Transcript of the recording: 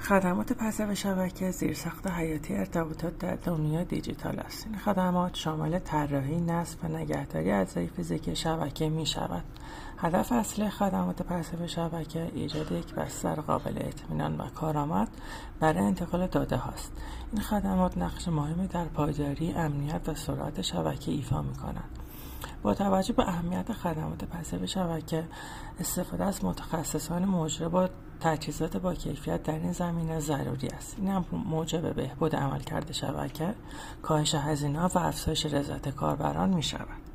خدمات پس‌و شبکه زیرساخت حیاتی ارتباطات در دنیای دیجیتال است. این خدمات شامل طراحی، نصب و نگهداری اجزای فیزیکی شبکه می‌شود. هدف اصلی خدمات پس‌و شبکه ایجاد یک بستر قابل اطمینان و کارآمد برای انتقال داده هاست. این خدمات نقش مهمی در پایداری، امنیت و سرعت شبکه ایفا می‌کنند. با توجه به اهمیت خدمات پس‌و شبکه، استفاده از متخصصان مجری با تجهیزات با کیفیت در این زمینه ضروری است. این هم موجب بهبود عملکرد شبکه، کاهش هزینه‌ها و افزایش رضایت کاربران می‌شود.